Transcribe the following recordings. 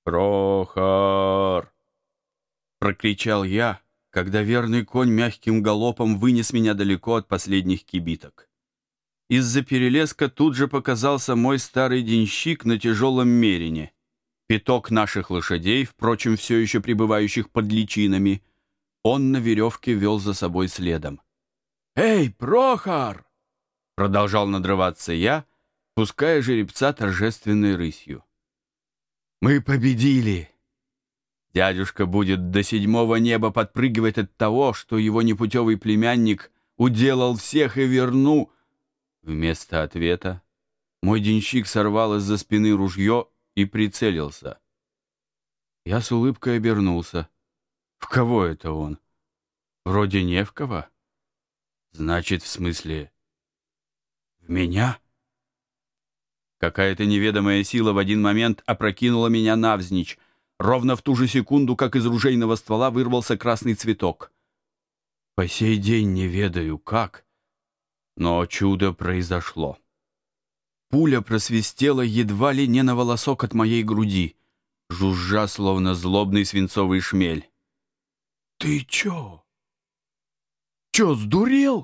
«Прохор!» — прокричал я, когда верный конь мягким галопом вынес меня далеко от последних кибиток. Из-за перелеска тут же показался мой старый денщик на тяжелом мерине. Пяток наших лошадей, впрочем, все еще пребывающих под личинами, он на веревке вел за собой следом. «Эй, Прохор!» — продолжал надрываться я, пуская жеребца торжественной рысью. «Мы победили! Дядюшка будет до седьмого неба подпрыгивать от того, что его непутевый племянник уделал всех и верну...» Вместо ответа мой денщик сорвал из-за спины ружье и прицелился. Я с улыбкой обернулся. В кого это он? Вроде не в кого. Значит, в смысле, в меня? Какая-то неведомая сила в один момент опрокинула меня навзничь. Ровно в ту же секунду, как из ружейного ствола вырвался красный цветок. По сей день не ведаю, как, но чудо произошло. Пуля просвистела едва ли не на волосок от моей груди, жужжа, словно злобный свинцовый шмель. «Ты чё? Чё, сдурел?»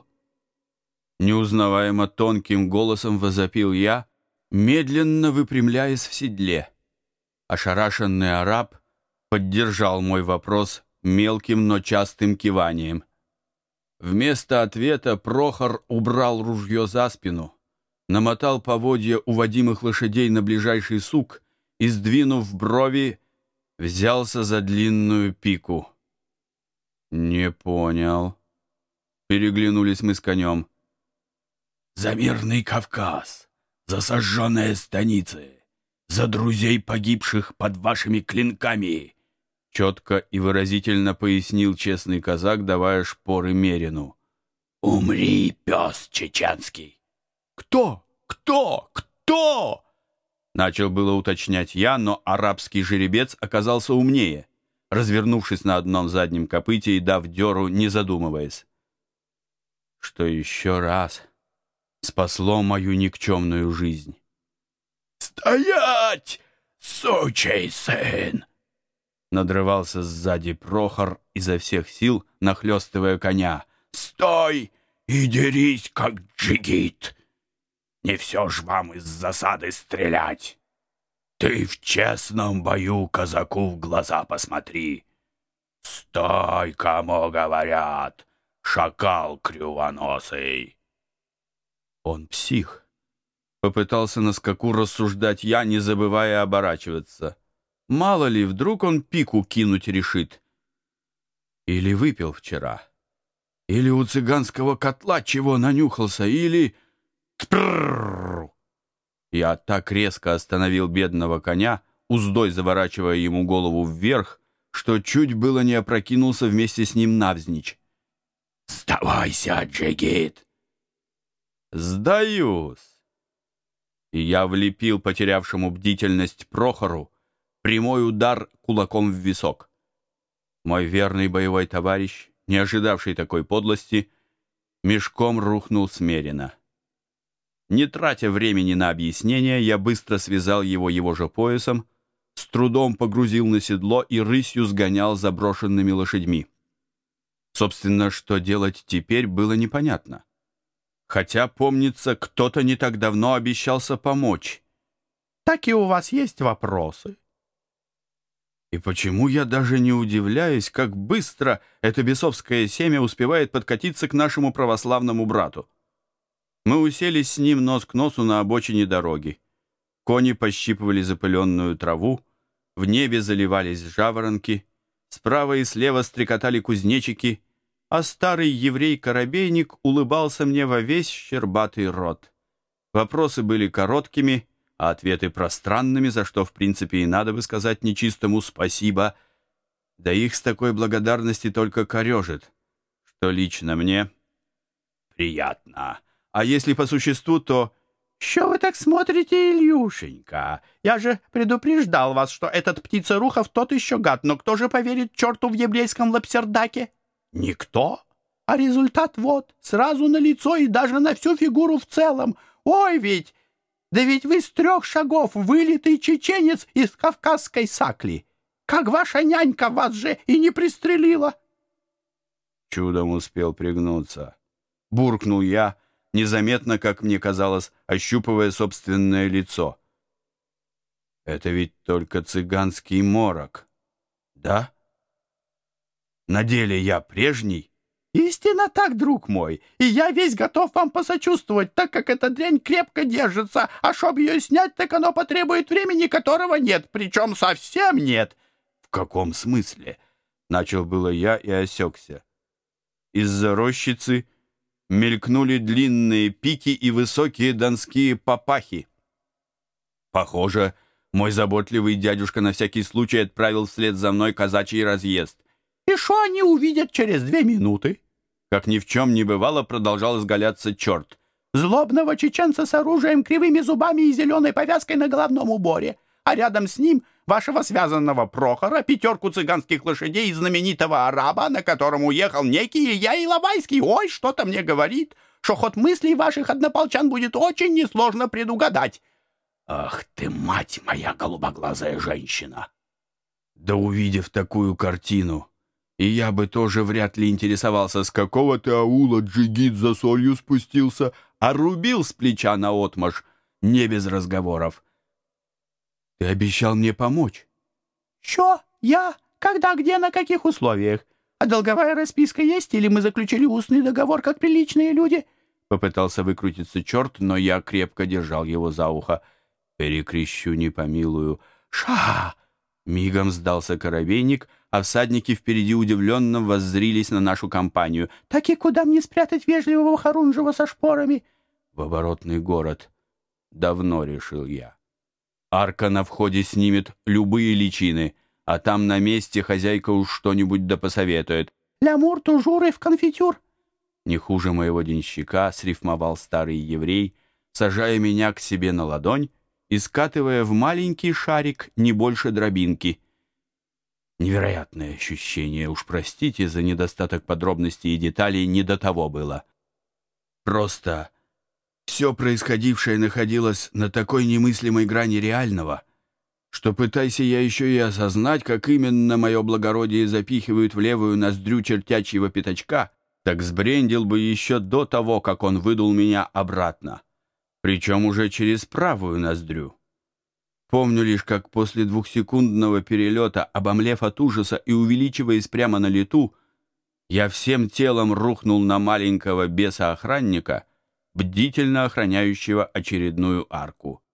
Неузнаваемо тонким голосом возопил я, медленно выпрямляясь в седле. Ошарашенный араб поддержал мой вопрос мелким, но частым киванием. Вместо ответа Прохор убрал ружье за спину, намотал поводья уводимых лошадей на ближайший сук и, сдвинув брови, взялся за длинную пику. «Не понял». Переглянулись мы с конем. «За мирный Кавказ, за сожженные станицы, за друзей погибших под вашими клинками», четко и выразительно пояснил честный казак, давая шпоры Мерину. «Умри, пес чеченский!» «Кто? Кто? Кто?» Начал было уточнять я, но арабский жеребец оказался умнее, развернувшись на одном заднем копыте и дав дёру, не задумываясь. Что еще раз спасло мою никчемную жизнь. «Стоять, сучий сын!» Надрывался сзади Прохор изо всех сил, нахлёстывая коня. «Стой и дерись, как джигит! Не все ж вам из засады стрелять! Ты в честном бою казаку в глаза посмотри! Стой, кому говорят, шакал крювоносый!» Он псих. Попытался на скаку рассуждать я, не забывая оборачиваться. Мало ли, вдруг он пику кинуть решит. Или выпил вчера. Или у цыганского котла чего нанюхался, или... Тпррррр! Я так резко остановил бедного коня, уздой заворачивая ему голову вверх, что чуть было не опрокинулся вместе с ним навзничь. «Сдавайся, джигит!» «Сдаюсь!» И я влепил потерявшему бдительность Прохору прямой удар кулаком в висок. Мой верный боевой товарищ, не ожидавший такой подлости, мешком рухнул смеренно. Не тратя времени на объяснения, я быстро связал его же поясом, с трудом погрузил на седло и рысью сгонял за брошенными лошадьми. Собственно, что делать теперь, было непонятно. Хотя, помнится, кто-то не так давно обещался помочь. «Так и у вас есть вопросы?» И почему я даже не удивляюсь, как быстро это бесовское семя успевает подкатиться к нашему православному брату? Мы уселись с ним нос к носу на обочине дороги. Кони пощипывали запыленную траву, в небе заливались жаворонки, справа и слева стрекотали кузнечики, а старый еврей-коробейник улыбался мне во весь щербатый рот. Вопросы были короткими, а ответы пространными, за что, в принципе, и надо бы сказать нечистому спасибо. Да их с такой благодарности только корежит, что лично мне приятно. А если по существу, то... «Що вы так смотрите, Ильюшенька? Я же предупреждал вас, что этот Птицерухов тот еще гад, но кто же поверит черту в еврейском лапсердаке? Никто. А результат вот, сразу на лицо и даже на всю фигуру в целом. Ой, ведь Да ведь вы с 3 шагов вылитый чеченец из кавказской сакли. Как ваша нянька вас же и не пристрелила!» Чудом успел пригнуться. Буркнул я, незаметно, как мне казалось, ощупывая собственное лицо. «Это ведь только цыганский морок, да? На деле я прежний?» «Истинно так, друг мой, и я весь готов вам посочувствовать, так как эта дрянь крепко держится, а чтоб ее снять, так оно потребует времени, которого нет, причем совсем нет». «В каком смысле?» — начал было я и осекся. Из-за рощицы мелькнули длинные пики и высокие донские папахи. Похоже, мой заботливый дядюшка на всякий случай отправил вслед за мной казачий разъезд. «И шо они увидят через 2 минуты?» Как ни в чем не бывало, продолжал изгаляться черт. «Злобного чеченца с оружием, кривыми зубами и зеленой повязкой на головном уборе, а рядом с ним вашего связанного Прохора, 5 цыганских лошадей и знаменитого араба, на котором уехал некий Илья Иловайский. Ой, что-то мне говорит, что ход мыслей ваших однополчан будет очень несложно предугадать». «Ах ты, мать моя голубоглазая женщина!» Да увидев такую картину, и я бы тоже вряд ли интересовался, с какого ты аула джигит за солью спустился, а рубил с плеча наотмашь, не без разговоров. Ты обещал мне помочь. «Що? Я? Когда, где, на каких условиях? А долговая расписка есть, или мы заключили устный договор, как приличные люди?» Попытался выкрутиться черт, но я крепко держал его за ухо. «Перекрещу, не помилую». «Ша!» Мигом сдался коробейник, а всадники впереди удивленно воззрились на нашу компанию. «Так и куда мне спрятать вежливого Харунжева со шпорами?» «В оборотный город. Давно решил я. Арка на входе снимет любые личины, а там на месте хозяйка уж что-нибудь да посоветует». «Лямур, тужур и в конфитюр». Не хуже моего денщика срифмовал старый еврей, сажая меня к себе на ладонь и скатывая в маленький шарик не больше дробинки. Невероятное ощущение, уж простите за недостаток подробностей и деталей, не до того было. Просто все происходившее находилось на такой немыслимой грани реального, что пытайся я еще и осознать, как именно мое благородие запихивают в левую ноздрю чертячьего пятачка, так сбрендил бы еще до того, как он выдул меня обратно, причем уже через правую ноздрю. Помню лишь, как после 2-секундного перелета, обомлев от ужаса и увеличиваясь прямо на лету, я всем телом рухнул на маленького беса-охранника, бдительно охраняющего очередную арку.